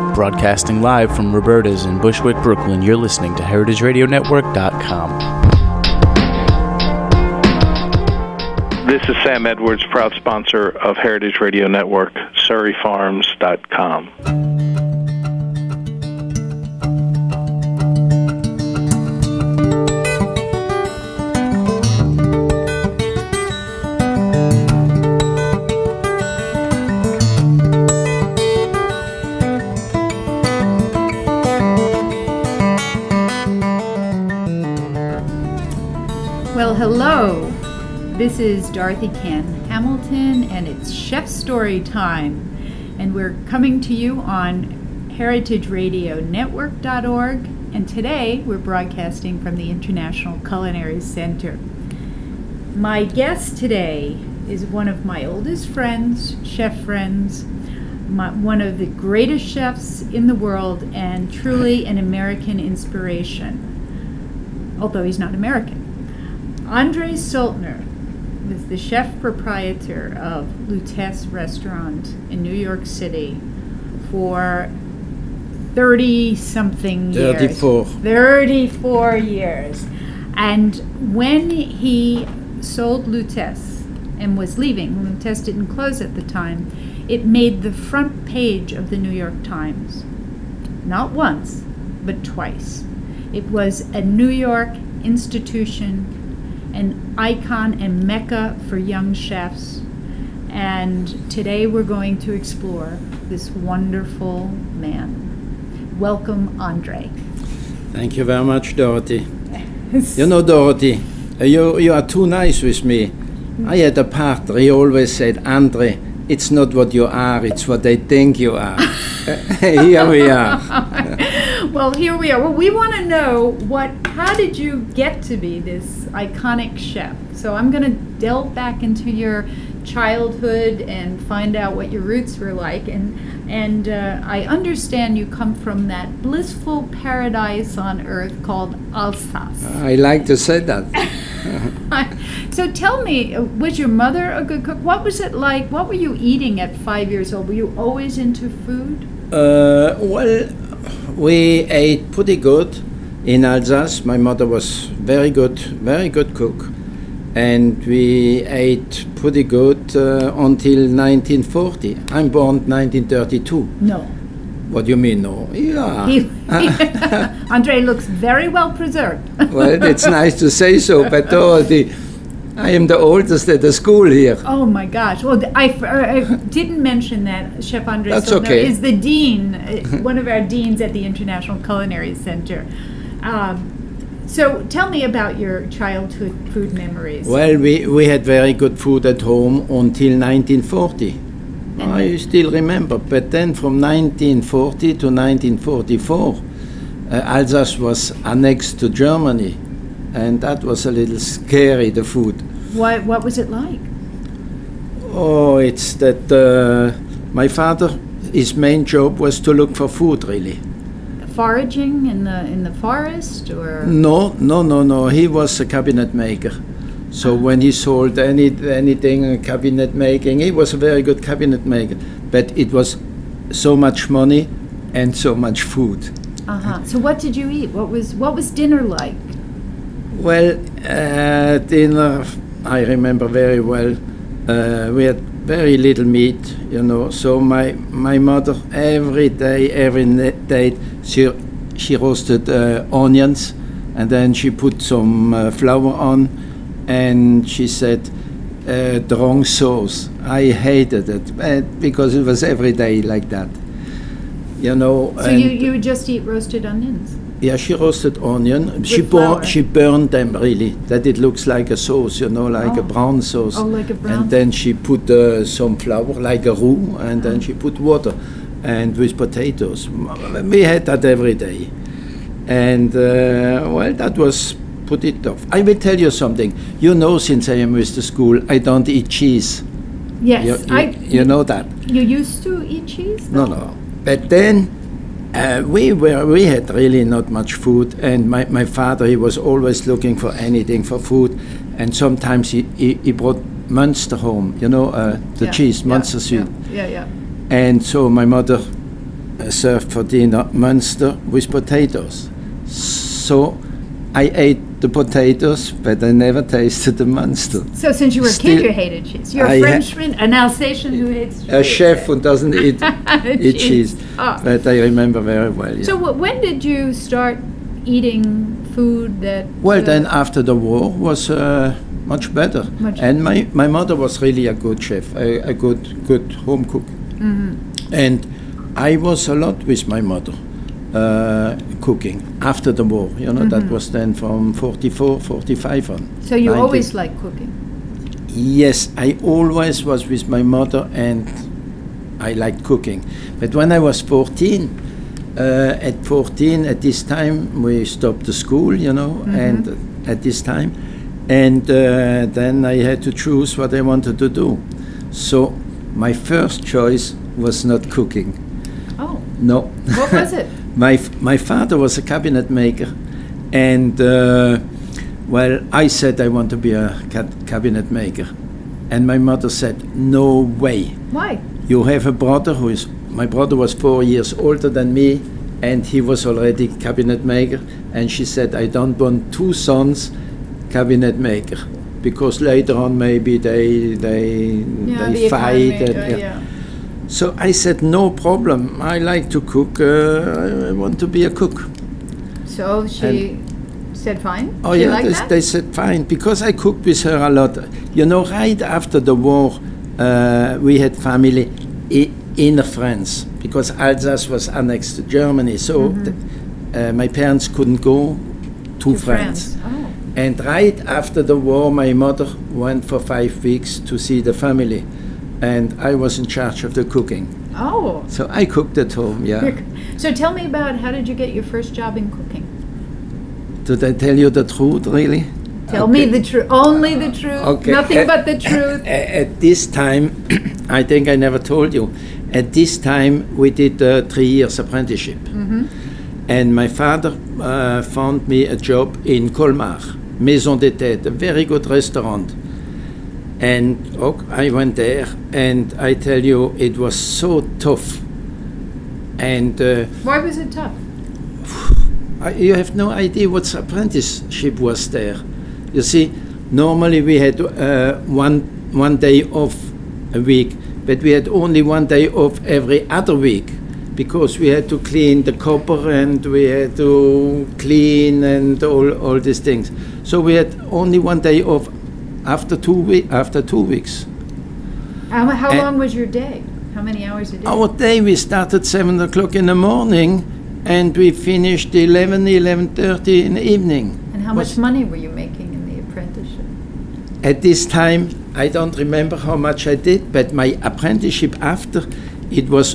Broadcasting live from Roberta's in Bushwick, Brooklyn, you're listening to HeritageRadioNetwork.com. This is Sam Edwards, proud sponsor of Heritage Radio Network, SurreyFarms.com. Well, hello. This is Dorothy Cann Hamilton, and it's Chef Story time. And we're coming to you on HeritageRadioNetwork.org. And today we're broadcasting from the International Culinary Center. My guest today is one of my oldest friends, chef friends, one of the greatest chefs in the world, and truly an American inspiration, although he's not American. Andre Soltner was the chef proprietor of Lutèce Restaurant in New York City for 30-something years. 34 years. And when he sold Lutèce and was leaving, Lutèce didn't close at the time, it made the front page of the New York Times. Not once, but twice. It was a New York institution, an icon and mecca for young chefs. And today we're going to explore this wonderful man. Welcome, Andre. Thank you very much, Dorothy. You know, Dorothy, you are too nice with me. I had a partner, he always said, Andre, it's not what you are, it's what they think you are. Here we are. Well, here we are. Well, we want to know how did you get to be this iconic chef? So I'm going to delve back into your childhood and find out what your roots were like. And I understand you come from that blissful paradise on earth called Alsace. I like to say that. So tell me, was your mother a good cook? What was it like? What were you eating at 5 years old? Were you always into food? Well, we ate pretty good in Alsace. My mother was very good cook. And we ate pretty good until 1940. I'm born 1932. No. What do you mean, no? Yeah. Andre looks very well preserved. Well, it's nice to say so, but Dorothy, I am the oldest at the school here. Oh my gosh! Well, I didn't mention that Chef Andre Soltner okay. is the dean, one of our deans at the International Culinary Center. So tell me about your childhood food memories. Well, we had very good food at home until 1940. I still remember, but then from 1940 to 1944, Alsace was annexed to Germany, and that was a little scary, the food. What was it like? Oh, it's that my father, his main job was to look for food, really. Foraging in the forest, or? No. He was a cabinet maker. So when he sold anything cabinet making, he was a very good cabinet maker. But it was so much money and so much food. So what did you eat? What was dinner like? Well, dinner, I remember very well. We had very little meat, you know. So my mother every day she roasted onions, and then she put some flour on. And she said, the wrong sauce. I hated it because it was every day like that, you know. So you would just eat roasted onions? Yeah, she roasted onion. She burned them really, that it looks like a sauce, you know, like a brown sauce. Oh, like a brown. And then she put some flour, like a roux, and then she put water, and with potatoes. We had that every day, and well, that was. Put it off. I will tell you something. You know, since I am with the school, I don't eat cheese. Yes, you know that. You used to eat cheese? No. But then we had really not much food, and my father, he was always looking for anything for food, and sometimes he brought Munster home. You know, the cheese, Munster sweet. Yeah. And so my mother served for dinner Munster with potatoes. So I ate the potatoes, but I never tasted the Munster. So since you were a kid, you hated cheese. You're a Frenchman, an Alsatian who hates cheese. A chef who doesn't eat cheese. Oh. But I remember very well. Yeah. So when did you start eating food that... Well, then after the war was much better. And my mother was really a good chef, a good home cook. Mm-hmm. And I was a lot with my mother. Cooking after the war, that was then from 44, 45 on. So you 90. Always liked cooking? Yes, I always was with my mother and I liked cooking. But when I was 14, at this time we stopped the school, and at this time, and then I had to choose what I wanted to do. So my first choice was not cooking. Oh. No. What was it? My father was a cabinet maker, and I said I want to be a cabinet maker, and my mother said, no way. Why? You have a brother my brother was 4 years older than me, and he was already cabinet maker, and she said, I don't want two sons cabinet maker, because later on maybe they fight. So I said, no problem. I like to cook. I want to be a cook. So she said fine? Oh, she yeah, they said fine, because I cooked with her a lot. Right after the war, we had family in France, because Alsace was annexed to Germany. So my parents couldn't go to France. Oh. And right after the war, my mother went for 5 weeks to see the family. And I was in charge of the cooking. Oh. So I cooked at home, yeah. So tell me about, how did you get your first job in cooking? Did I tell you the truth, really? Tell me the truth, only the truth, nothing but the truth. At this time, I think I never told you, at this time we did 3 years apprenticeship. Mm-hmm. And my father found me a job in Colmar, Maison des Têtes, a very good restaurant. And I went there, and I tell you, it was so tough. And why was it tough? You have no idea what apprenticeship was there. You see, normally we had one day off a week, but we had only 1 day off every other week, because we had to clean the copper and we had to clean and all these things. So we had only 1 day off. After 2 weeks. How long was your day? How many hours a day? Our day, we started 7 o'clock in the morning, and we finished 11:30 in the evening. And how much money were you making in the apprenticeship? At this time, I don't remember how much I did, but my apprenticeship after, it was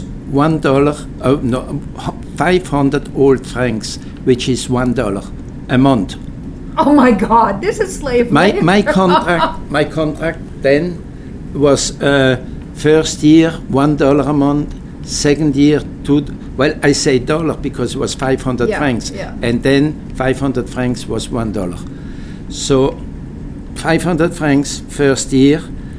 $1, 500 old francs, which is $1 a month. Oh my God! This is slave labor. My contract then was first year $1 a month, second year $2. Well, I say dollar because it was 500 francs, and then 500 francs was $1. So 500 francs first year,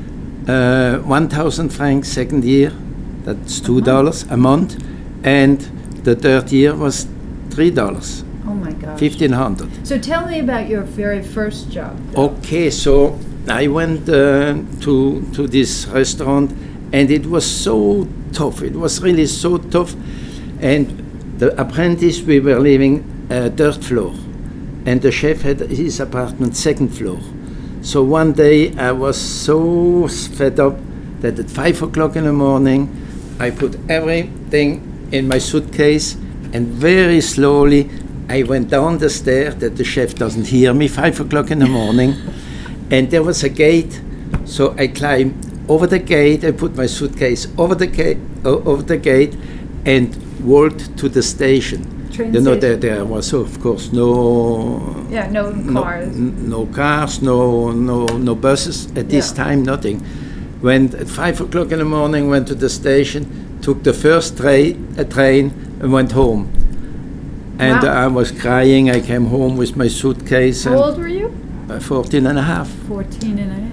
1,000 francs second year. That's $2 a month, and the third year was $3. Oh my gosh. 1,500. So tell me about your very first job. Okay, so I went to this restaurant, and it was so tough. It was really so tough. And the apprentice, we were living third floor, and the chef had his apartment second floor. So one day I was so fed up that at 5 o'clock in the morning, I put everything in my suitcase, and very slowly I went down the stairs that the chef doesn't hear me, 5 o'clock in the morning, and there was a gate, so I climbed over the gate, I put my suitcase over the gate, and walked to the station. There was, of course, no cars. No cars, no buses, at this time, nothing. Went at 5 o'clock in the morning, went to the station, took the first train, and went home. And I was crying. I came home with my suitcase. How old were you? 14 and a half. 14 and a half.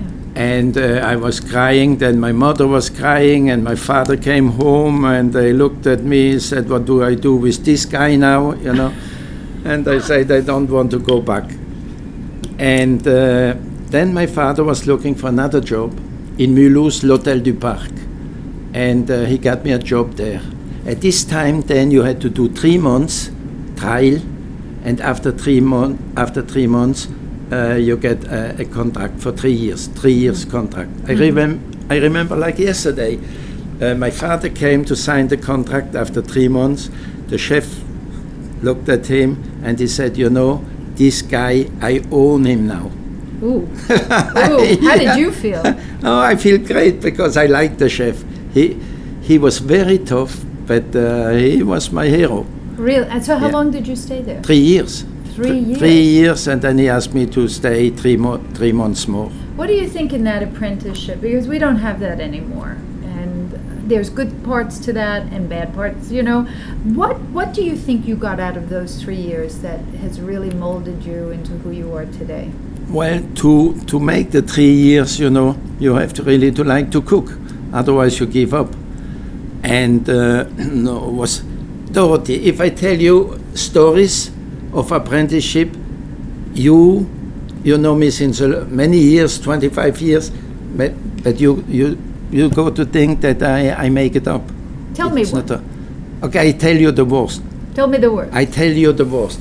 And I was crying, then my mother was crying, and my father came home, and they looked at me and said, what do I do with this guy now, you know? And I said, I don't want to go back. And then my father was looking for another job in Mulhouse, l'Hôtel du Parc. And he got me a job there. At this time, then you had to do 3 months trial, and after 3 months, you get a contract for 3 years. 3 years contract. I remember like yesterday. My father came to sign the contract after 3 months. The chef looked at him and he said, you know, this guy, I own him now. Ooh. How did you feel? Oh, I feel great because I like the chef. He was very tough, but he was my hero. Really? And so how long did you stay there? 3 years. 3 years? 3 years, and then he asked me to stay 3 months more. What do you think in that apprenticeship? Because we don't have that anymore. And there's good parts to that and bad parts, you know. What do you think you got out of those 3 years that has really molded you into who you are today? Well, to make the 3 years, you know, you have to really to like to cook. Otherwise you give up. And Dorothy, if I tell you stories of apprenticeship, you know me since many years, 25 years, but you go to think that I make it up. Tell me one. Okay, I tell you the worst. Tell me the worst. I tell you the worst.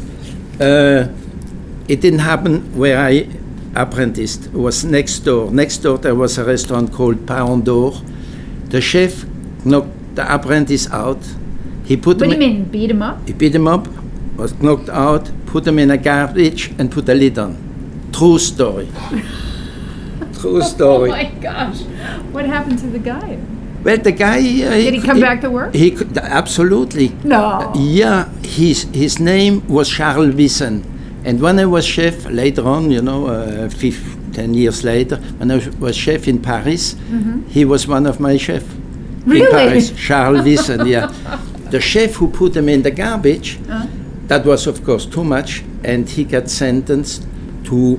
It didn't happen where I apprenticed. It was next door. Next door there was a restaurant called Paon d'Or. The chef knocked the apprentice out. What do you mean, beat him up? He beat him up, was knocked out, put him in a garbage and put a lid on. True story. True story. Oh my gosh. What happened to the guy? Well, the guy... Did he come back to work? He could, absolutely. No. Yeah, his name was Charles Wissen. And when I was chef, later on, you know, 10 years later, when I was chef in Paris, he was one of my chefs. Really? In Paris, Charles Wissen, yeah. The chef who put him in the garbage, that was of course too much, and he got sentenced to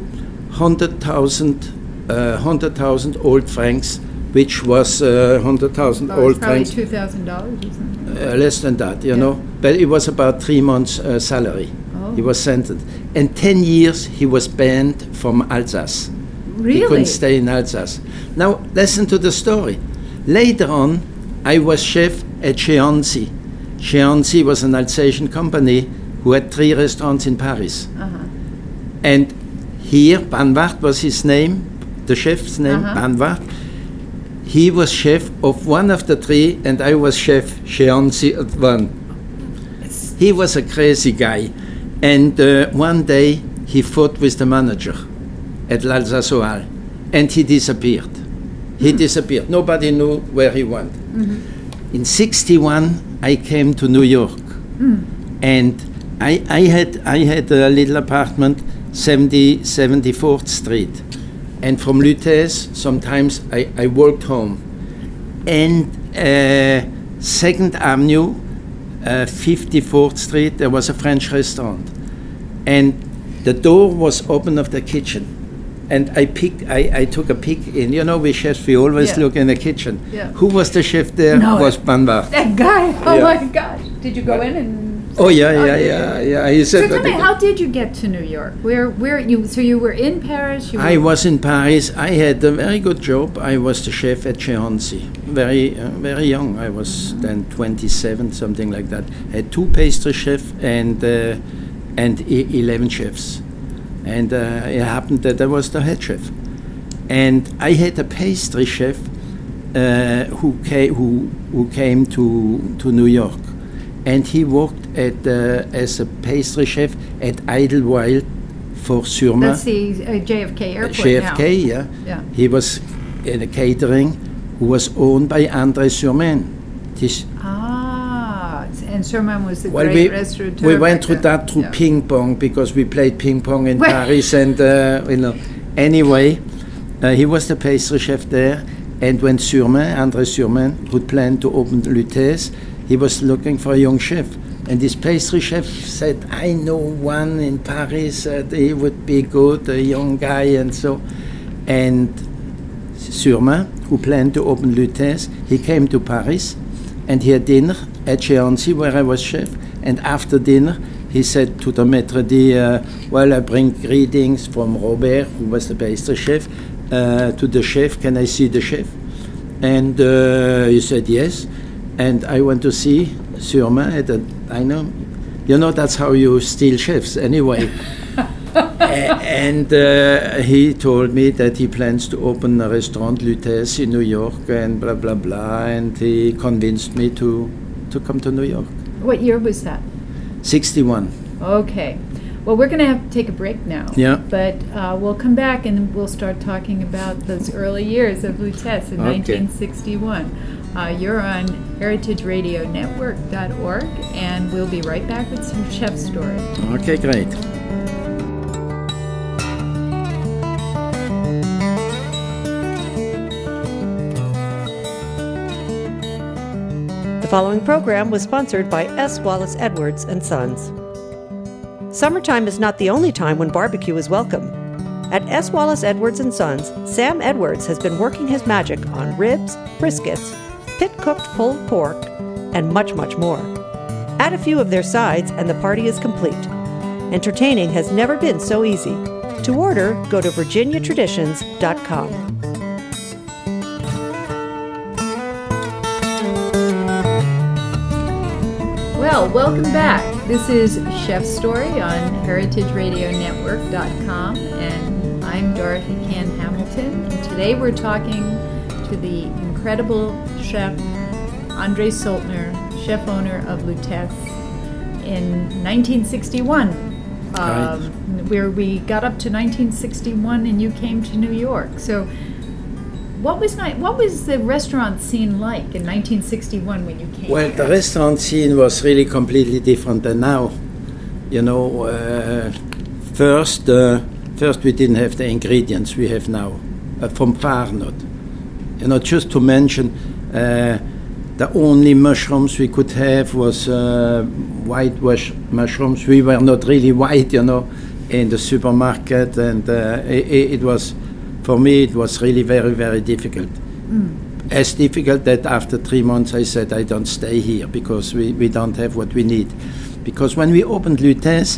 100,000 old francs, which was 100,000 old francs. Probably $2,000 or something. Less than that, you know. But it was about 3 months' salary. He was sentenced. And 10 years he was banned from Alsace. Really? He couldn't stay in Alsace. Now, listen to the story. Later on, I was chef at Chéancy. Chéancy was an Alsatian company who had 3 restaurants in Paris. And here, Banwart was his name, the chef's name, Banwart. He was chef of one of the 3, and I was chef Chéancy at one. He was a crazy guy. And one day, he fought with the manager at l'Alsace Oal, and he disappeared. He disappeared. Nobody knew where he went. In '61, I came to New York, and I had a little apartment, 74th Street, and from Lutèce, sometimes I walked home, and 2nd Avenue, 54th Street, there was a French restaurant, and the door was open of the kitchen. And I took a peek in. You know, we chefs, we always look in the kitchen. Who was the chef there? No, was Banwart. That guy. Oh my gosh. Did you go in and... Oh, yeah. He said, so tell me, how did you get to New York? Where you? So you were in Paris? I was in Paris. I had a very good job. I was the chef at Chéancy. Very young. I was then 27, something like that. I had 2 pastry chefs and 11 chefs. And it happened that I was the head chef. And I had a pastry chef who came to New York. And he worked as a pastry chef at Idlewild for Sur Mer. That's the JFK airport JFK, now. Yeah. He was in a catering who was owned by André Surmain. And Sur Mer was the great restaurateur. We went through that through ping pong, because we played ping pong in Paris, and you know. Anyway, he was the pastry chef there, and when André Surmain, who planned to open Lutèce, he was looking for a young chef. And this pastry chef said, I know one in Paris, he would be good, a young guy, and so. And Surma, who planned to open Lutèce. He came to Paris, and he had dinner at Géancy, where I was chef. And after dinner, he said to the maître d', well, I bring greetings from Robert, who was the pastry chef, to the chef. Can I see the chef? And he said yes. And I went to see Surma at a diner. You know, that's how you steal chefs anyway. And he told me that he plans to open a restaurant, Lutèce, in New York, and blah, blah, blah. And he convinced me to come to New York. What year was that? 61. Okay. Well, we're going to have to take a break now. Yeah. But we'll come back and we'll start talking about those early years of Lutèce in 1961. You're on heritageradionetwork.org, and we'll be right back with some chef story. Okay, great. The following program was sponsored by S. Wallace Edwards and Sons. Summertime is not the only time when barbecue is welcome. At S. Wallace Edwards and Sons, Sam Edwards has been working his magic on ribs, briskets, pit-cooked pulled pork, and much, much more. Add a few of their sides and the party is complete. Entertaining has never been so easy. To order, go to virginiatraditions.com. Well, welcome back. This is Chef Story on heritageradionetwork.com, and I'm Dorothy Cann Hamilton, and today we're talking to the incredible chef Andre Soltner, chef owner of Lutèce, in 1961. Where we got up to 1961 and you came to New York. So what was the restaurant scene like in 1961 when you came Well, here? the restaurant scene was really completely different than now. You know, first we didn't have the ingredients we have now, from far not. You know, just to mention, the only mushrooms we could have was white mushrooms. We were not really white, you know, in the supermarket, and it was, for me, it was really very, very difficult. As difficult that after 3 months I said I don't stay here because we don't have what we need. Because when we opened Lutèce,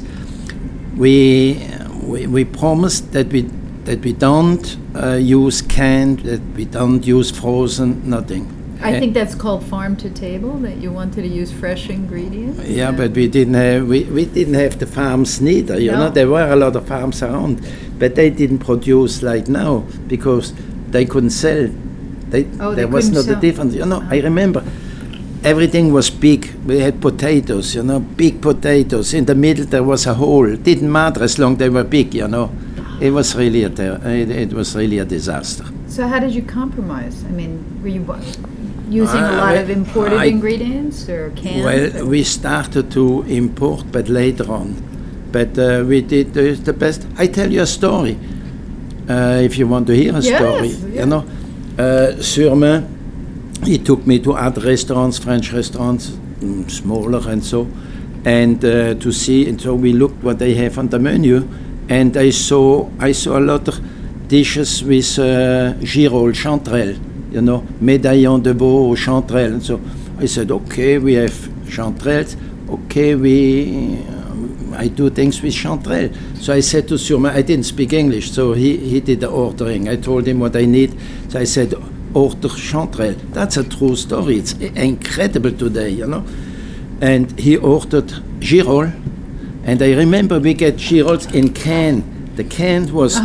we promised that we don't use canned, that we don't use frozen, nothing. I think that's called farm to table, that you wanted to use fresh ingredients. Yeah, but we didn't have the farms neither. You know, there were a lot of farms around, but they didn't produce like now because they couldn't sell. There was not a difference. You know, I remember everything was big. We had potatoes, you know, big potatoes. In the middle there was a hole. It didn't matter as long as they were big, you know. It was really a disaster. So how did you compromise? I mean, were you using a lot of imported ingredients or canned? Well, we started to import, but later on. But we did the best. I tell you a story, if you want to hear a story. Yeah. You know, Surma, he took me to other restaurants, French restaurants, smaller and so, and to see. And so we looked what they have on the menu, and I saw a lot of dishes with girolles, chanterelles. You know, médaillon de veau, chanterelles. And so I said, okay, we have chanterelles. Okay, I do things with chanterelles. So I said to Surma, I didn't speak English, so he did the ordering. I told him what I need. So I said, order chanterelles. That's a true story. It's incredible today, you know. And he ordered girolles. And I remember we get girolles in can. The can was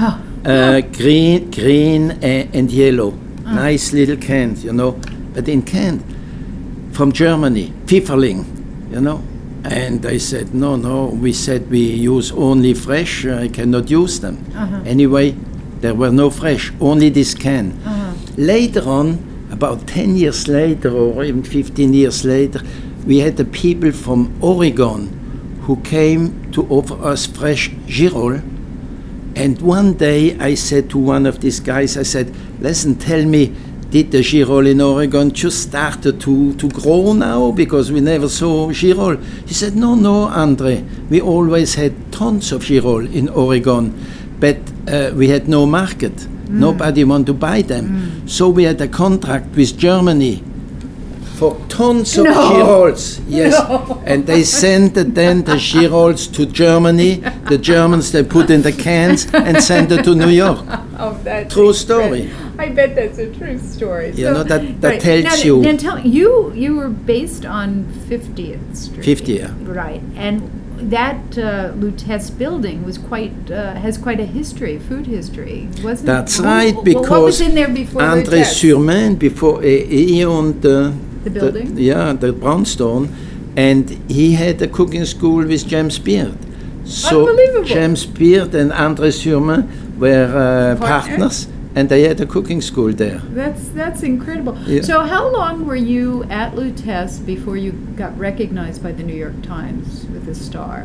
green and yellow. Nice little cans, you know, but in can from Germany, Pfifferling, you know. And I said, no, we said we use only fresh, I cannot use them. Anyway, there were no fresh, only this can. Later on, about 10 years later or even 15 years later, we had the people from Oregon who came to offer us fresh girolles. And one day I said to one of these guys, I said, listen, tell me, did the girolles in Oregon just started to grow now because we never saw girolles? He said, no, Andre, we always had tons of girolles in Oregon, but we had no market. Nobody want to buy them. So we had a contract with Germany for tons of Girolds. Yes. No. And they sent then the Girolds to Germany. The Germans, they put in the cans and sent it to New York. Oh, that's true story. I bet that's a true story. You know, that tells you. Now tell me, you were based on 50th Street. 50th. Right. And that Lutece building was has quite a history, food history, wasn't it? That's right, because what was in there before André Surmain, before he owned the building? The brownstone, and he had a cooking school with James Beard. So unbelievable. James Beard and André Surmain were partners, and they had a cooking school there. That's incredible. Yeah. So how long were you at Lutece before you got recognized by the New York Times with a star?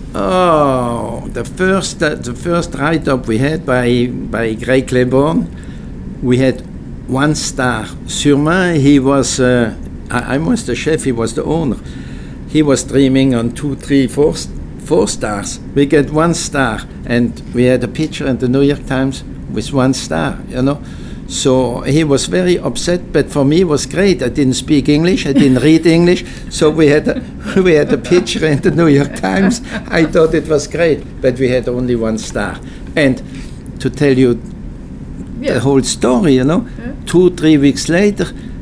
Oh, the first write-up we had by Greg Claiborne, we had 1 star. Surmain, he was, I was the chef, he was the owner. He was dreaming on 2, 3, 4 stars. We get 1 star, and we had a picture in the New York Times with 1 star, you know. So he was very upset, but for me it was great. I didn't speak English, I didn't read English, so we had a picture in the New York Times. I thought it was great, but we had only 1 star. And to tell you the whole story, you know, 2, 3 weeks later,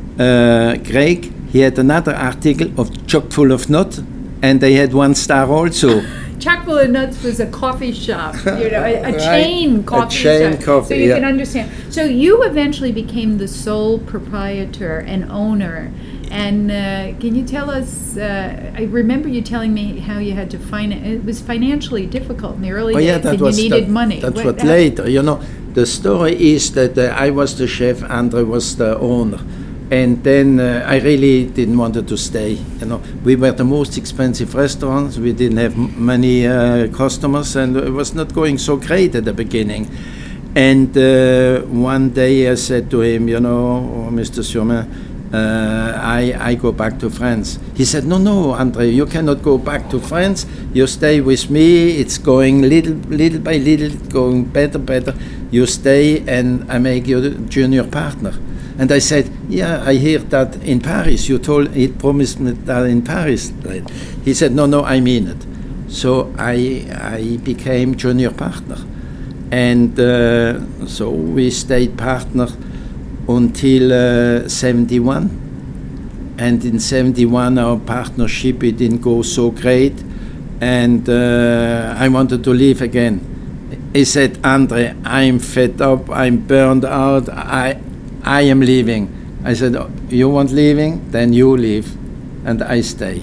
Greg, he had another article of Chock full of nuts, and they had 1 star also. Chock full of nuts was a coffee shop, you know, a chain coffee shop. Coffee, so you can understand. So you eventually became the sole proprietor and owner. And can you tell us, I remember you telling me how you had to it was financially difficult in the early days, and you needed money. That's what later, you know. The story is that I was the chef, André was the owner. And then I really didn't want to stay. You know, we were the most expensive restaurants. We didn't have many customers, and it was not going so great at the beginning. And one day I said to him, you know, Mr. Surmain, I go back to France. He said, no, André, you cannot go back to France. You stay with me. It's going little by little, going better. You stay, and I make you junior partner. And I said, yeah, I hear that in Paris. He promised me that in Paris. He said, no, I mean it. So I became junior partner. And so we stayed partner until 71. And in 71, our partnership, it didn't go so great. And I wanted to leave again. He said, André, I'm fed up, I'm burned out, I am leaving. I said, you want leaving? Then you leave, and I stay.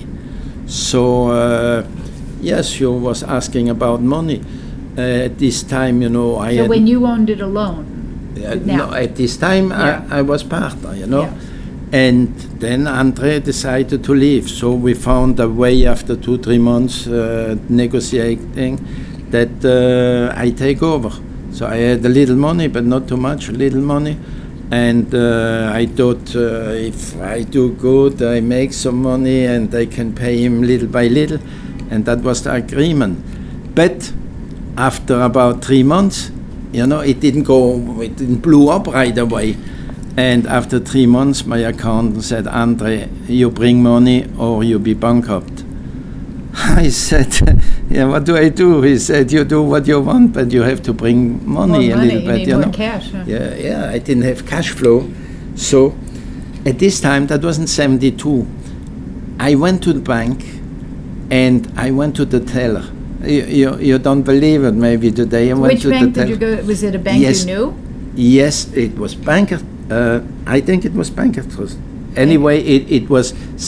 So, yes, you was asking about money. At this time, you know, So when you owned it alone? No, at this time, I was partner, you know. Yeah. And then André decided to leave. So we found a way after 2-3 months negotiating that I take over. So I had a little money, but not too much, little money. And I thought if I do good, I make some money and I can pay him little by little. And that was the agreement. But after about 3 months, you know, it didn't blow up right away. And after 3 months, my accountant said, André, you bring money or you be bankrupt. I said, yeah, what do I do? He said, you do what you want, but you have to bring money a little bit, you know. Cash, huh? Yeah, I didn't have cash flow. So at this time, that was in 72, I went to the bank and I went to the teller. You don't believe it maybe today. Which bank did you go? Was it a bank you knew? Yes, it was Bankers. I think it was Bankers Trust. Anyway, it was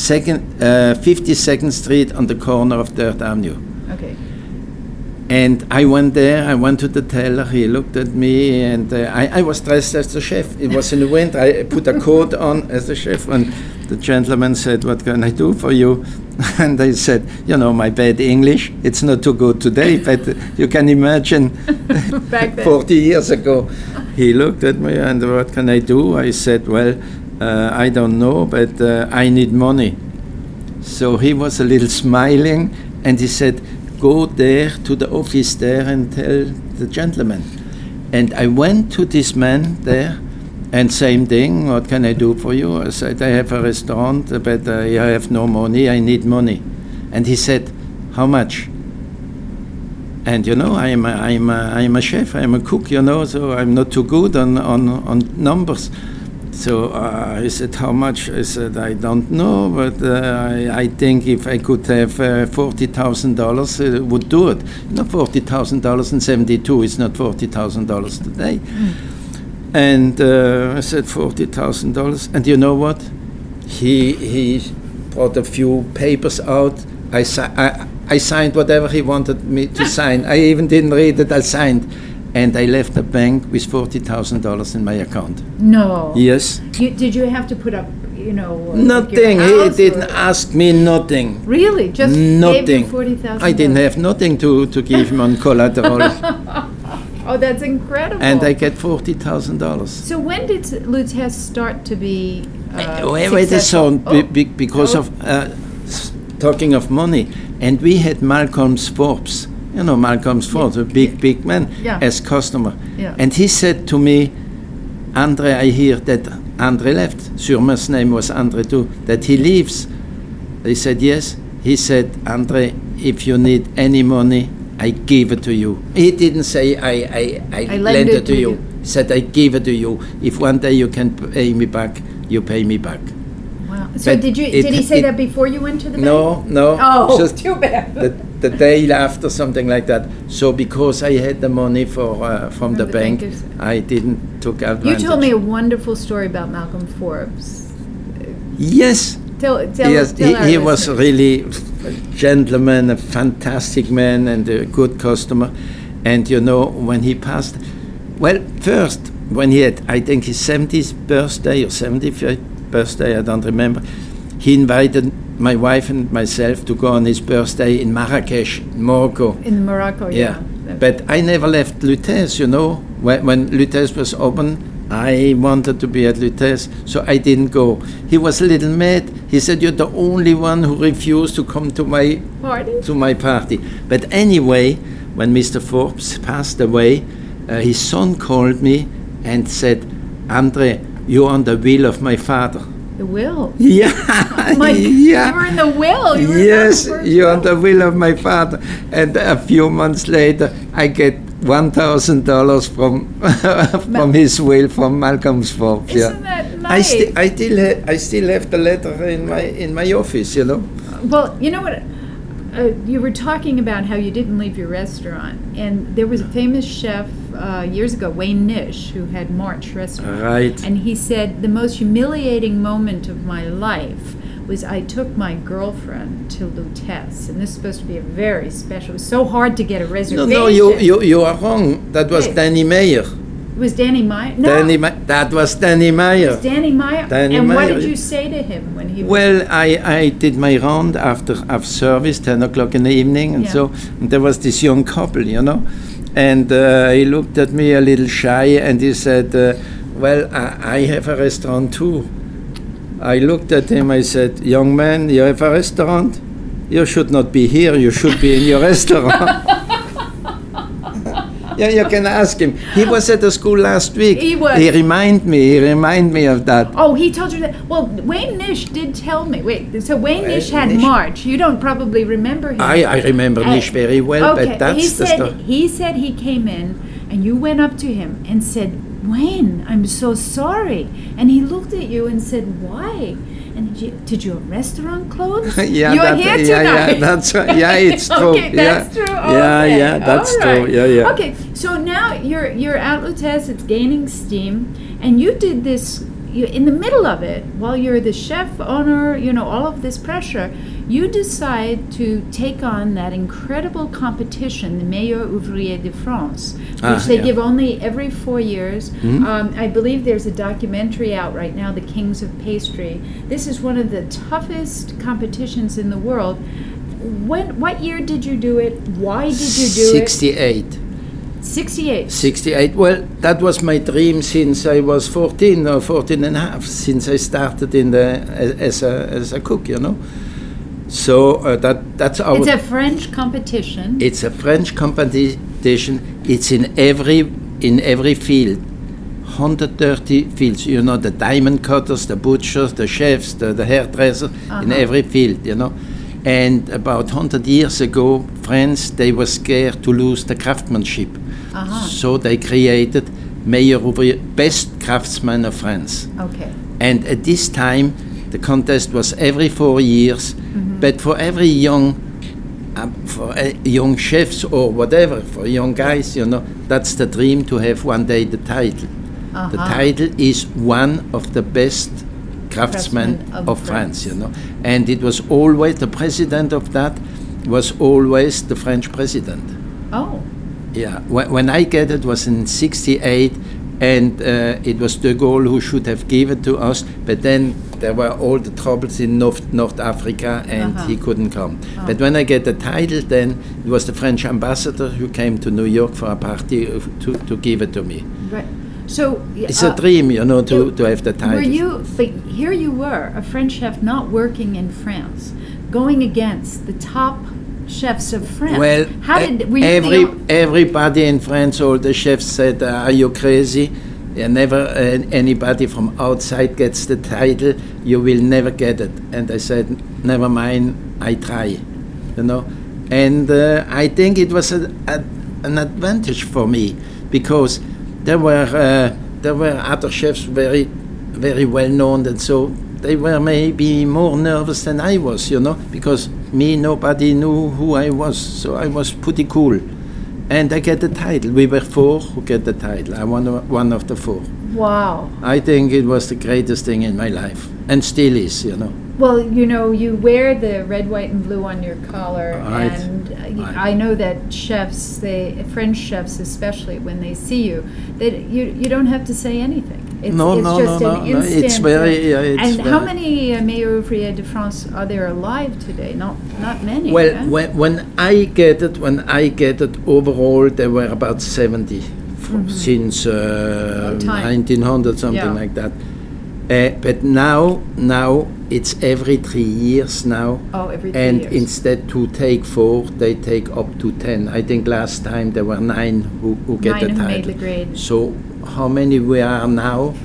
52nd Street on the corner of 3rd Avenue. Okay. And I went there, I went to the teller, he looked at me, and I was dressed as the chef. It was in the winter, I put a coat on as the chef, and the gentleman said, what can I do for you? And I said, you know, my bad English, it's not too good today, but you can imagine back then. 40 years ago. He looked at me, and what can I do? I said, well, I don't know, but I need money. So he was a little smiling, and he said, go there to the office there and tell the gentleman. And I went to this man there, and same thing, what can I do for you? I said, I have a restaurant, but I have no money, I need money. And he said, how much? And you know, I'm a chef, I'm a cook, you know, so I'm not too good on numbers. So I said, how much? I said, I don't know, but I think if I could have $40,000, it would do it. You know, $40,000 in 72 is not $40,000 today. And I said, $40,000. And you know what? He brought a few papers out. I signed whatever he wanted me to sign. I even didn't read it, I signed. And I left the bank with $40,000 in my account. No. Yes. Did you have to put up, nothing. He didn't ask me nothing. Really? Just nothing. Gave you $40,000? I didn't have nothing to give him on collateral. Oh, that's incredible. And I get $40,000. So when did Lutèce start to be successful? Because of talking of money. And we had Malcolm Forbes. You know, Malcolm Forbes, a big man, as customer. Yeah. And he said to me, Andre, I hear that Andre left. Surma's name was Andre too, that he leaves. I said, yes. He said, Andre, if you need any money, I give it to you. He didn't say, I lend it to you. He said, I give it to you. If one day you can pay me back, you pay me back. Wow. So did he say that before you went to the bank? No. Oh, just too bad. The day after, something like that. So because I had the money from the bank, I didn't took advantage. You told me a wonderful story about Malcolm Forbes. Yes. He was really a gentleman, a fantastic man, and a good customer. And you know, when he passed, well, first when he had, I think his 70th birthday or 75th birthday, I don't remember. He invited my wife and myself to go on his birthday in Marrakesh, Morocco. In Morocco, yeah. But I never left Lutèce, you know. When Lutèce was open, I wanted to be at Lutèce, so I didn't go. He was a little mad. He said, you're the only one who refused to come to my party. But anyway, when Mr. Forbes passed away, his son called me and said, Andre, you're on the will of my father. The will? Yeah. Oh my God. You were in the will. Yes, you're on the will of my father. And a few months later, I get $1,000 from his will, from Malcolm Forbes. Isn't that nice? I still have the letter in my office, you know. Well, you know what? You were talking about how you didn't leave your restaurant, and there was a famous chef years ago, Wayne Nish, who had March Restaurant. Right. And he said, the most humiliating moment of my life was I took my girlfriend to Lutèce, and this is supposed to be a very special. It was so hard to get a reservation. No, you are wrong. That was Danny Meyer. It was Danny Meyer? No. That was Danny Meyer. It was Danny Meyer? What did you say to him when he was... Well, I did my round after service, 10 o'clock in the evening, and so and there was this young couple, you know, and he looked at me a little shy, and he said, well, I have a restaurant too. I looked at him, I said, young man, you have a restaurant? You should not be here, you should be in your restaurant. Yeah, you can ask him. He was at the school last week. He was. He reminded me of that. Oh, he told you that. Well, Wayne Nish did tell me. Wait, so Wayne Nish had March. You don't probably remember him. I remember Nish very well, but that's the story. He said he came in, and you went up to him and said, Wayne, I'm so sorry. And he looked at you and said, why? And did your restaurant close? You're here tonight. Yeah, that's right. Yeah, it's true. Okay, that's true. Yeah, that's true. Yeah. Okay, so now you're at Lutèce. It's gaining steam, and you did this in the middle of it while you're the chef owner. You know, all of this pressure. You decide to take on that incredible competition, the Meilleur Ouvrier de France, which they give only every 4 years. Mm-hmm. I believe there's a documentary out right now, The Kings of Pastry. This is one of the toughest competitions in the world. What year did you do it? Why did you do 68. 68. 68. Well, that was my dream since I was 14 or 14 and a half, since I started as a cook, you know. So that's our... It's a French competition. It's a French competition. It's in every in every field, 130 fields, you know, the diamond cutters, the butchers, the chefs, the hairdressers, in every field, you know. And about 100 years ago, France, they were scared to lose the craftsmanship. So they created Meilleur Ouvrier, best craftsman of France. Okay. And at this time, the contest was every 4 years, but for every young chefs or whatever, for young guys, you know, that's the dream, to have one day the title. The title is one of the best craftsmen of France, you know. And it was always, the president of that was always the French president. Oh. Yeah, when I get it was in 68, and it was de Gaulle who should have given it to us, but then there were all the troubles in North Africa, and he couldn't come. But when I get the title, then it was the French ambassador who came to New York for a party to give it to me. Right. So it's a dream, you know, to have the title. But here you were, a French chef not working in France, going against the top chefs of France. Well, everybody in France, all the chefs said, "Are you crazy? Never anybody from outside gets the title. You will never get it." And I said, "Never mind, I try." You know, and I think it was an advantage for me, because there were other chefs very, very well known, and so they were maybe more nervous than I was, you know, because nobody knew who I was, so I was pretty cool. And I get the title. We were 4 who get the title. I won one of the 4. Wow. I think it was the greatest thing in my life, and still is, you know. Well, you know, you wear the red, white, and blue on your collar, and I know that chefs, French chefs especially, when they see you, you don't have to say anything. It's just an instant. It's very. And how many Meilleur Ouvrier de France are there alive today? Not many. Well, when I get it, overall there were about 70 since 1900, something like that. But now it's every 3 years now. Oh, every 3 and years. Instead to take 4, they take up to 10. I think last time there were 9 who get the title. 9 who made the grade. So how many we are now?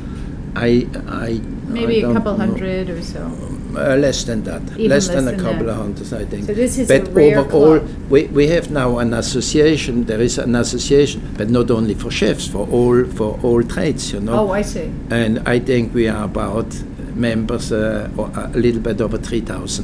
Maybe a couple hundred or so. Less than that. Less than a couple of hundreds, I think. So this is a rare overall, club. we have now an association. There is an association, but not only for chefs, for all trades, you know. Oh, I see. And I think we are about members a little bit over 3,000.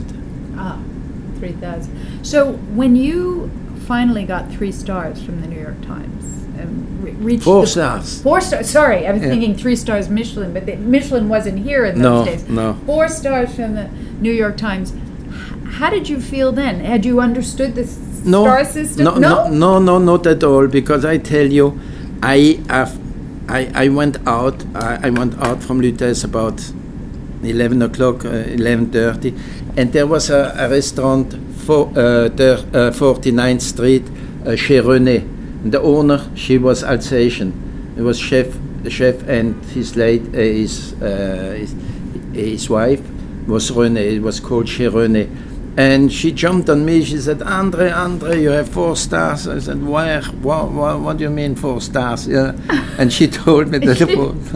3,000. So when you finally got 3 stars from the New York Times, reached 4 stars. 4 stars. Sorry, I was thinking 3 stars Michelin, but Michelin wasn't here in those days. No. 4 stars from the New York Times. How did you feel then? Had you understood the star system? No, not at all. Because I tell you, I went out. I went out from Lutèce about 11 o'clock, 11:30, and there was a restaurant, 49th Street, chez René. The owner, she was Alsatian. It was the chef and his wife was René. It was called Chez René. And she jumped on me. She said, Andre, you have 4 stars. I said, where? What do you mean 4 stars? Yeah. And she told me that.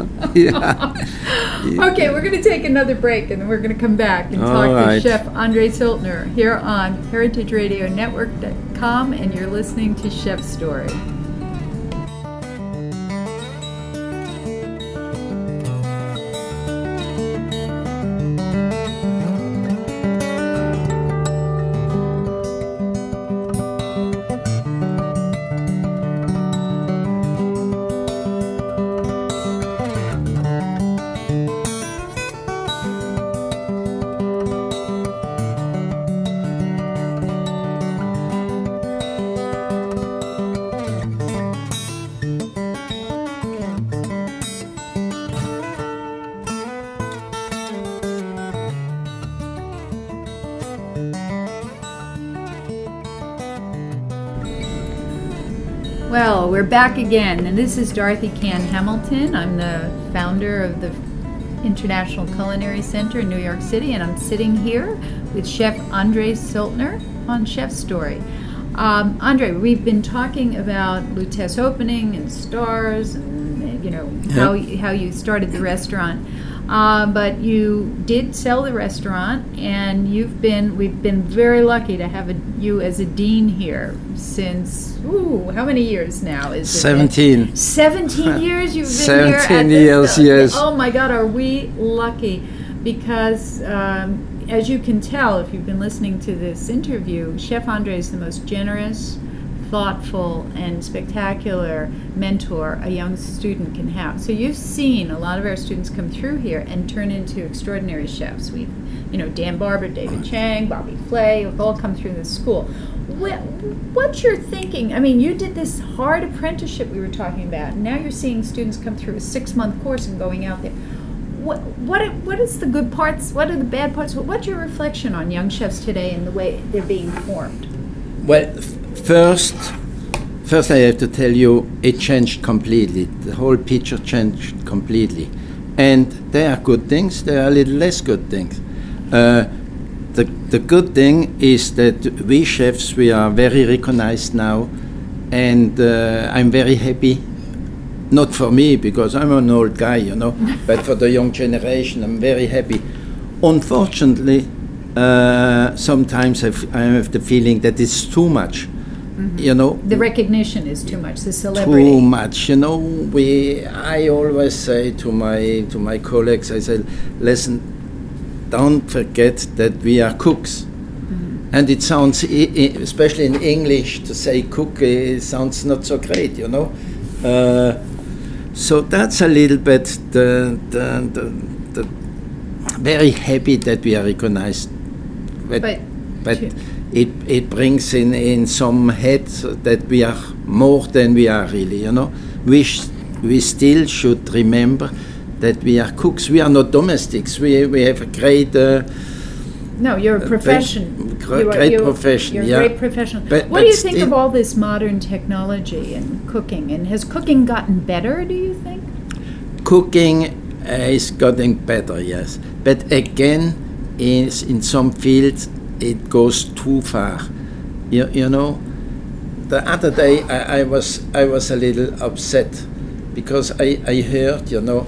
Okay, we're going to take another break, and then we're going to come back and talk to Chef Andre Zültner here on HeritageRadioNetwork.com, and you're listening to Chef Story. Well, we're back again, and this is Dorothy Cann Hamilton. I'm the founder of the International Culinary Center in New York City, and I'm sitting here with Chef Andre Zültner on Chef Story. Andre, we've been talking about Lutece opening and stars, and how you started the restaurant. But you did sell the restaurant, and we've been very lucky to have you as a dean here since, how many years now? Is it 17. 17 years you've been here? 17 years, yes. Oh my God, are we lucky? Because as you can tell, if you've been listening to this interview, Chef Andre is the most generous, thoughtful, and spectacular mentor a young student can have. So you've seen a lot of our students come through here and turn into extraordinary chefs. We've, Dan Barber, David Chang, Bobby Flay, have all come through this school. What's your thinking? I mean, you did this hard apprenticeship we were talking about, and now you're seeing students come through a 6-month course and going out there. What is the good parts? What are the bad parts? What's your reflection on young chefs today and the way they're being formed? Well, first I have to tell you, it changed completely. The whole picture changed completely. And there are good things, there are a little less good things. The good thing is that we chefs, we are very recognized now, and I'm very happy. Not for me, because I'm an old guy, but for the young generation, I'm very happy. Unfortunately, sometimes I have the feeling that it's too much, The recognition is too much, the celebrity. Too much, I always say to my colleagues, I say, listen, don't forget that we are cooks. Mm-hmm. And it sounds, especially in English, to say cook, it sounds not so great, So that's a little bit the very happy that we are recognized. But it brings in some heads that we are more than we are really, We still should remember that we are cooks. We are not domestics. We have a great... No, you're a profession. Great profession, You're a great professional. What do you think of all this modern technology and cooking? And has cooking gotten better, do you think? Cooking is getting better, yes. But again, in some fields, it goes too far. The other day I was a little upset because I heard,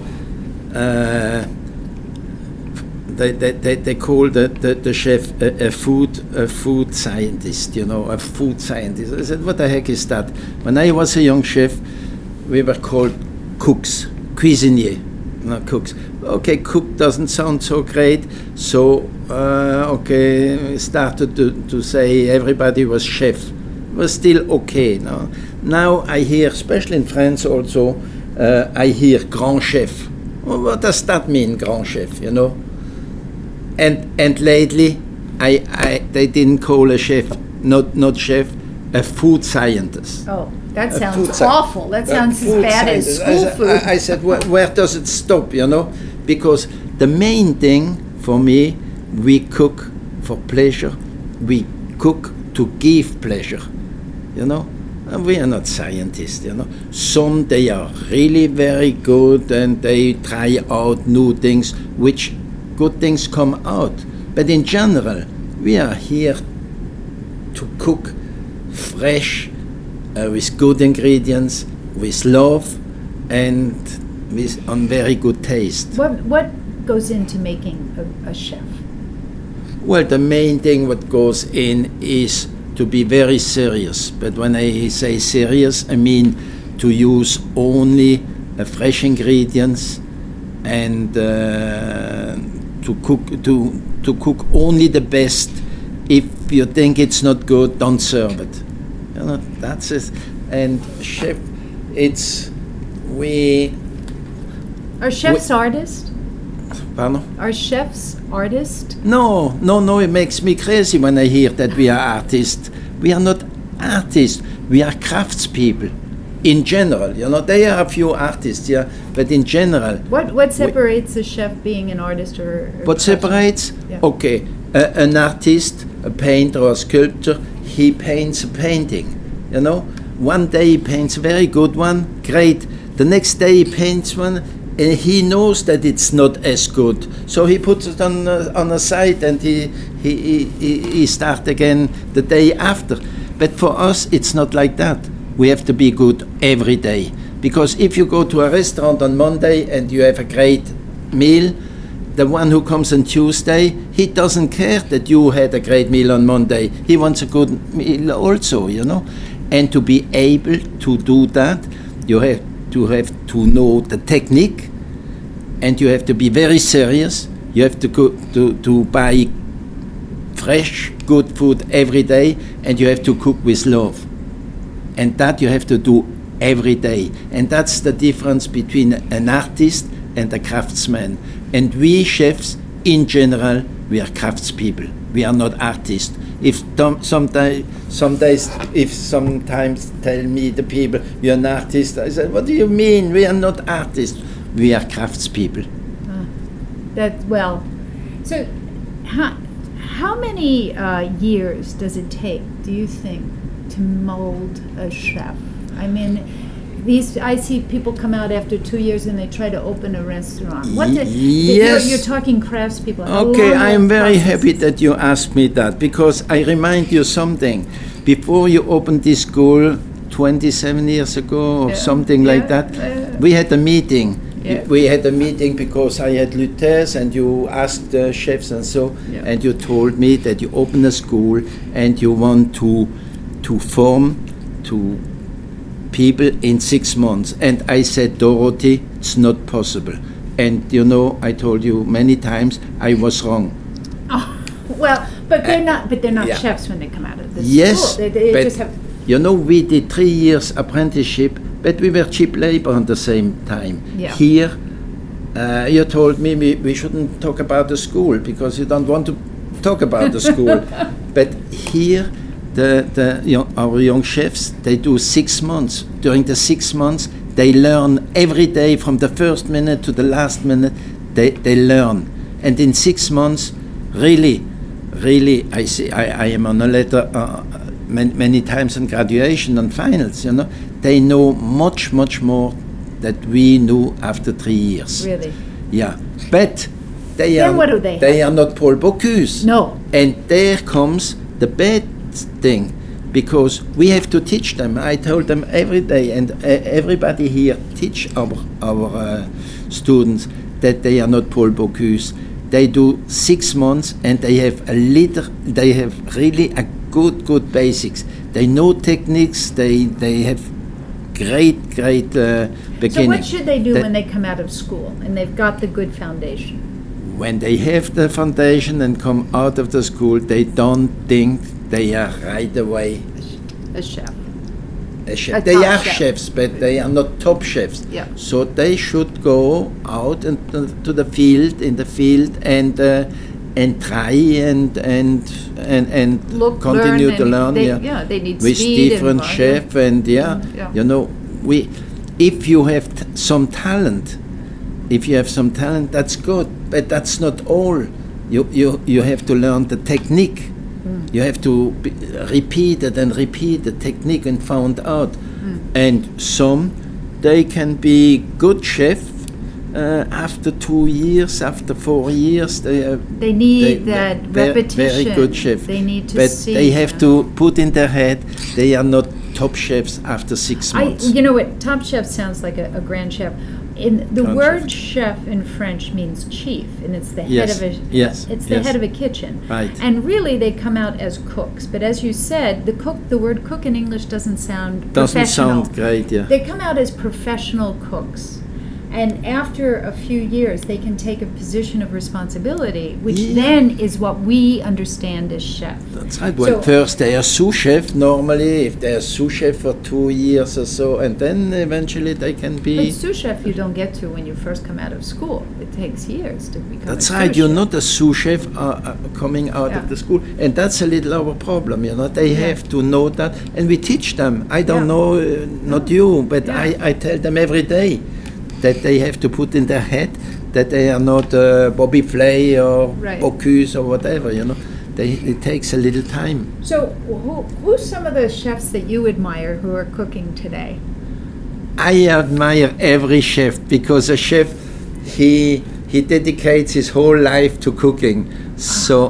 they call the chef a food scientist, a food scientist. I said, what the heck is that? When I was a young chef, we were called cooks, cuisinier, not cooks. Okay, cook doesn't sound so great, so started to say everybody was chef. It was still okay. Now I hear, especially in France also, I hear grand chef. Well, what does that mean, grand chef? And lately, they didn't call a chef, not chef, a food scientist. Oh, that sounds awful. That sounds as bad as school food. I said, where does it stop? Because the main thing for me, we cook for pleasure. We cook to give pleasure. And we are not scientists. Some they are really very good and they try out new things, which good things come out. But in general, we are here to cook fresh, with good ingredients, with love, and on very good taste. What goes into making a chef? Well, the main thing what goes in is to be very serious. But when I say serious, I mean to use only fresh ingredients and to cook only the best. If you think it's not good, don't serve it. That's it. And chef, Are chefs artists? Pardon? Are chefs artists? No, it makes me crazy when I hear that we are artists. We are not artists, we are craftspeople. In general, there are a few artists, but in general. What separates a chef being an artist or what separates? Yeah. Okay, an artist, a painter or a sculptor, he paints a painting, One day he paints a very good one, great. The next day he paints one, and he knows that it's not as good, so he puts it on a side and he starts again the day after. But for us, it's not like that. We have to be good every day. Because if you go to a restaurant on Monday and you have a great meal, the one who comes on Tuesday, he doesn't care that you had a great meal on Monday. He wants a good meal also, you know. And to be able to do that, you have to know the technique, and you have to be very serious. You have to go to buy fresh, good food every day, and you have to cook with love. And that you have to do every day. And that's the difference between an artist and a craftsman. And we chefs, in general, we are craftspeople. We are not artists. If sometimes tell me the people, you're an artist, I said, what do you mean? We are not artists. We are craftspeople. So how many years does it take, do you think, to mold a chef? I mean, I see people come out after 2 years and they try to open a restaurant. Yes. You're talking craftspeople. Okay, I'm very happy that you asked me that, because I remind you something. Before you opened this school 27 years ago or something like that, we had a meeting. Yeah. We had a meeting because I had Lutèce, and you asked the chefs and so, and you told me that you open a school and you want to form to people in 6 months. And I said, Dorothy, it's not possible. And you know, I told you many times I was wrong. Oh, well, but they're not. But they're not chefs when they come out of the yes, school. They just have. You know, we did 3 years apprenticeship, but we were cheap labor at the same time. Yeah. Here, you told me we shouldn't talk about the school because you don't want to talk about the school. But here, our young chefs, they do 6 months. During the 6 months, they learn every day from the first minute to the last minute. They learn, and in 6 months, really, I am on a letter many times on graduation and finals. You know, they know much more that we knew after 3 years. Really? Yeah, but they what do they are not Paul Bocuse. No. And there comes the bad thing, because we have to teach them. I told them every day, and everybody here teach our students that they are not Paul Bocuse. They do 6 months, and they have really a good basics. They know techniques. They have great beginning. So what should they do when they come out of school and they've got the good foundation? When they have the foundation and come out of the school, they don't think they are right away a chef. They are chefs, but they are not top chefs. Yeah. So they should go out into the field, and try and continue to learn. They need with speed different chefs, and you know, if you have some talent, that's good, but that's not all. You have to learn the technique. You have to repeat the technique and find out. And some, they can be good chef after 2 years, after 4 years. They need that repetition. Very good chef. They need to but see. They have to put in their head they are not top chefs after 6 months. You know what? Top chef sounds like a grand chef. The word chef in French means chief, and it's the head of a head of a kitchen. Right. And really, they come out as cooks. But as you said, the word cook in English doesn't sound great. Yeah. They come out as professional cooks. And after a few years, they can take a position of responsibility, which then is what we understand as chef. That's right. Well, first they are sous chef normally, if they are sous chef for 2 years or so, and then eventually they can be... But sous chef you don't get to when you first come out of school. It takes years to become That's a right. sous You're chef. not a sous chef coming out of the school. And that's a little our problem, you know. They have to know that, and we teach them. I don't know, not you, but I tell them every day that they have to put in their head that they are not Bobby Flay or Bocuse or whatever, you know. It takes a little time. So who's some of the chefs that you admire who are cooking today? I admire every chef, because a chef, he dedicates his whole life to cooking. So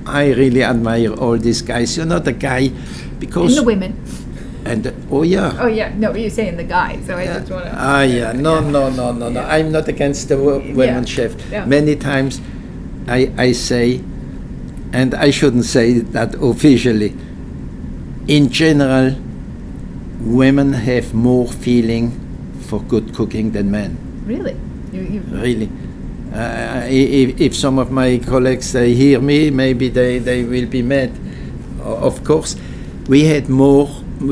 I really admire all these guys. You know, the guy, because... And the women. And oh yeah. Oh yeah. No, you're saying the guy. So I just want to. Yeah. No. I'm not against the women chef. Yeah. Many times, I say, and I shouldn't say that officially. In general, women have more feeling for good cooking than men. Really? Really. If some of my colleagues they hear me, maybe they will be mad. Of course, we had more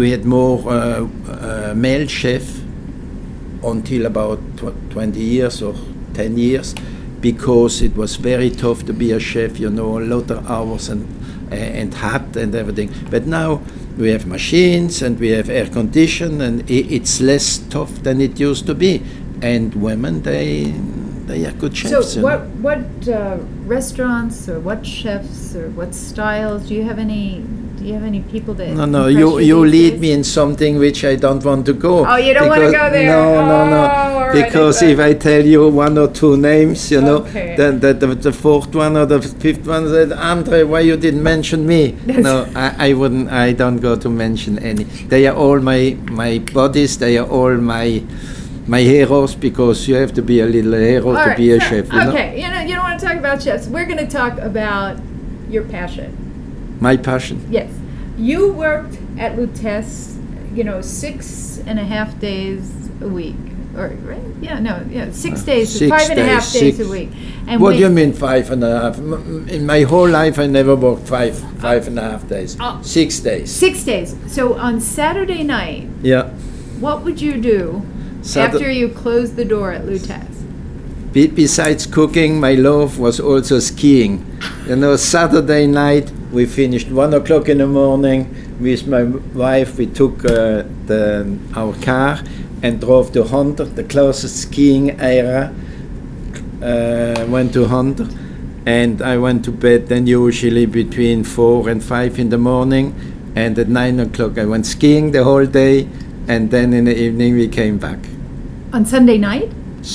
male chef until about 20 years or 10 years, because it was very tough to be a chef. You know, a lot of hours and hot and everything. But now we have machines and we have air condition, and it's less tough than it used to be. And women, they are good chefs. So what restaurants or what chefs or what styles do you have any people that No, you lead me in something which I don't want to go. Oh, you don't want to go there? No. Because if I tell you one or two names, you know, then the fourth one or the fifth one said, Andre, why you didn't mention me? No, I wouldn't. I don't go to mention any. They are all my buddies. They are all my heroes, because you have to be a little hero to be a chef. Okay, you don't want to talk about chefs. We're going to talk about your passion. My passion. Yes. You worked at Lutèce, 6.5 days a week. Or, right? Yeah, no, yeah, 6 days, 5.5 days a week. And what do you mean 5.5? In my whole life, I never worked 5.5 days. 6 days. 6 days. So on Saturday night, what would you do after you closed the door at Lutèce? Besides cooking, my love was also skiing. Saturday night, we finished 1 o'clock in the morning with my wife. We took our car and drove to Hunter, the closest skiing area. Went to Hunter, and I went to bed then usually between 4 and 5 in the morning, and at 9 o'clock I went skiing the whole day, and then in the evening we came back. On Sunday night?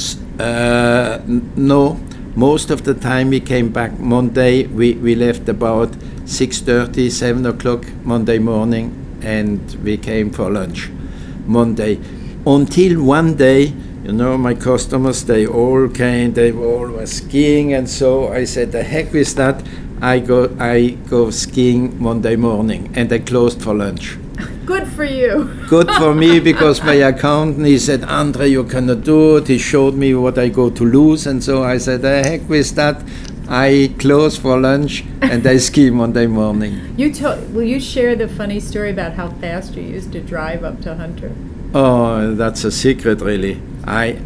No, most of the time we came back Monday. We left about 6:30, 7 o'clock Monday morning, and we came for lunch Monday. Until one day, my customers, they all came, they all were skiing, and so I said, the heck with that, I go skiing Monday morning, and I closed for lunch. Good for you. Good for me, because my accountant, he said, Andre, you cannot do it. He showed me what I go to lose, and so I said, the heck with that, I close for lunch, and I ski Monday morning. Will you share the funny story about how fast you used to drive up to Hunter? Oh, that's a secret, really. I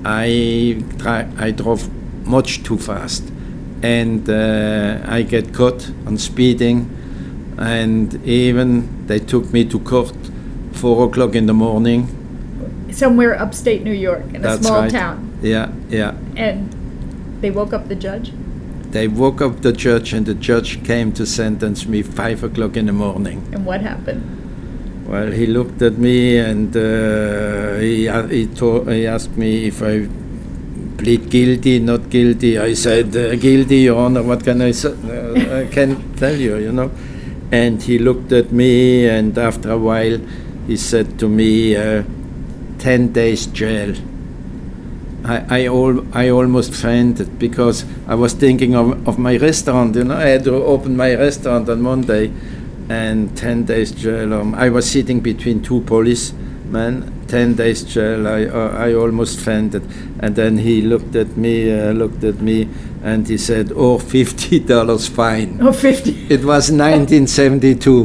drove much too fast, and I get caught on speeding, and even they took me to court 4 o'clock in the morning. Somewhere upstate New York, in a small town. Yeah. And they woke up the judge? They woke up the judge, and the judge came to sentence me 5 o'clock in the morning. And what happened? Well, he looked at me, and he asked me if I plead guilty, not guilty. I said, guilty, Your Honor, what can I can tell you, And he looked at me, and after a while, he said to me, 10 days jail. I almost fainted, because I was thinking of my restaurant, I had to open my restaurant on Monday. And 10 days jail. I was sitting between two policemen. 10 days jail. I almost fainted. And then he looked at me, and he said, $50 fine. Oh, 50. It was 1972.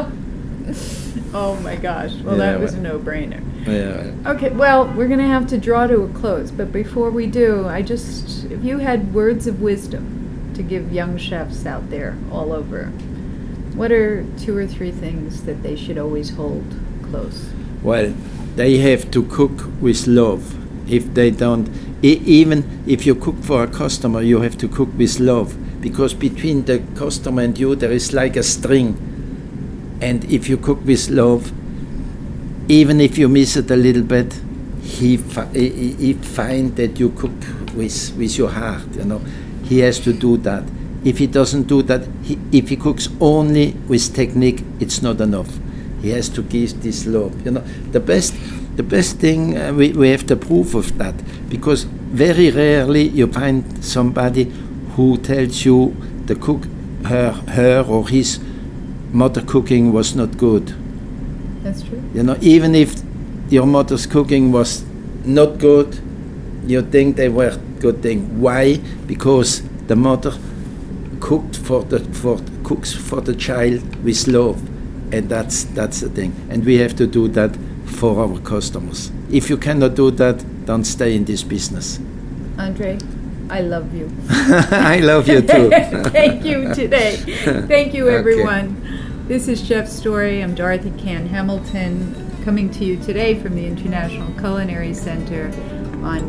Oh my gosh. Well, that was a no-brainer. Yeah. Okay, well, we're going to have to draw to a close. But before we do, if you had words of wisdom to give young chefs out there all over, what are 2 or 3 things that they should always hold close? Well, they have to cook with love. If they don't, even if you cook for a customer, you have to cook with love, because between the customer and you, there is like a string. And if you cook with love, even if you miss it a little bit, he find that you cook with your heart. He has to do that. if he doesn't do that, if he cooks only with technique, it's not enough. He has to give this love. You know, the best thing, we have the proof of that, because very rarely you find somebody who tells you the cook, her or his mother cooking was not good. That's true. You know, even if your mother's cooking was not good, you think they were good thing. Why? Because the mother cooks for the child with love, and that's the thing. And we have to do that for our customers. If you cannot do that, don't stay in this business. Andre, I love you. I love you too. Thank you today. Thank you, everyone. Okay. This is Chef Story. I'm Dorothy Cann Hamilton, coming to you today from the International Culinary Center on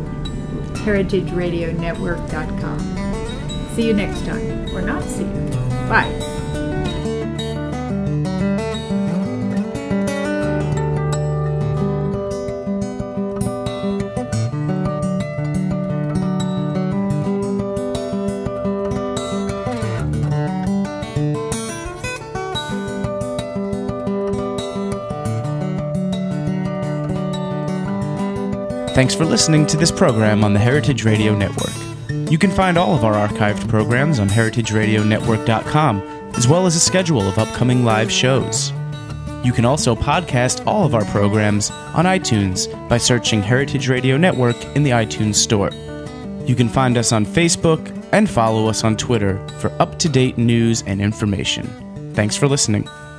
HeritageRadioNetwork.com. See you next time, or not see you. Bye. Thanks for listening to this program on the Heritage Radio Network. You can find all of our archived programs on HeritageRadioNetwork.com, as well as a schedule of upcoming live shows. You can also podcast all of our programs on iTunes by searching Heritage Radio Network in the iTunes Store. You can find us on Facebook and follow us on Twitter for up-to-date news and information. Thanks for listening.